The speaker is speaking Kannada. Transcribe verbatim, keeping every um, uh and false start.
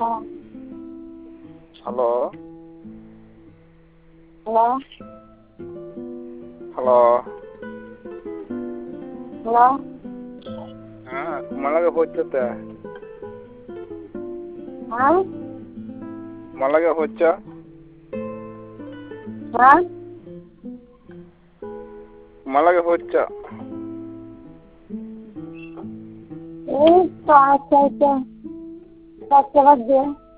ಹಲೋ ಹಲೋ ಹಲೋ ಹಲೋ ಹಾ ಮಳಗ ಹೊಚ್ಚುತ್ತ ಹಾ ಮಳಗ ಹೊಚ್ಚ ಹಾ ಮಳಗೆ ಹೊಚ್ಚ এই তো আচ্ছা আচ্ছা কষ্ট করছে